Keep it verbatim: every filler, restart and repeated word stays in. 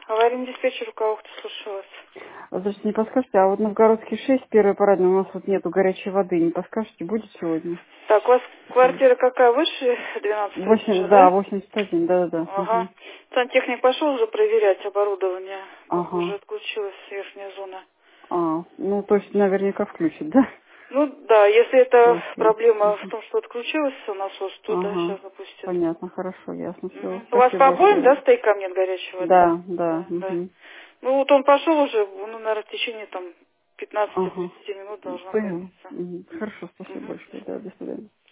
Аварийный диспетчер Руководство, слушаю вас. А, Здравствуйте, не подскажете, а вот Новгородский шесть, первая парадная, у нас вот нету горячей воды, не подскажете, будет сегодня? Так, у вас Спасибо. квартира какая, выше двенадцатого Восемь, этажа, да, да? восемьдесят один, да-да-да. Ага. Мгм. Сантехник пошел уже проверять оборудование. Похоже, Ага. отключилась верхняя зона. А, ну, то есть наверняка включит, да? Ну да, если это Ясно. проблема в Мгм. том, что отключился насос, то да, Ага. сейчас запустит. Понятно, хорошо, ясно, все. Мгм. У вас по Спасибо обоим, да, большое. стоякам нет горячей воды? Да, да. Да, да. Угу. Ну вот он пошел уже, ну, наверное, в течение там Ага. пятнадцати-двадцати минут должна Понял. появиться. Мгм. Хорошо, спасибо Мгм. большое. Да, до свидания.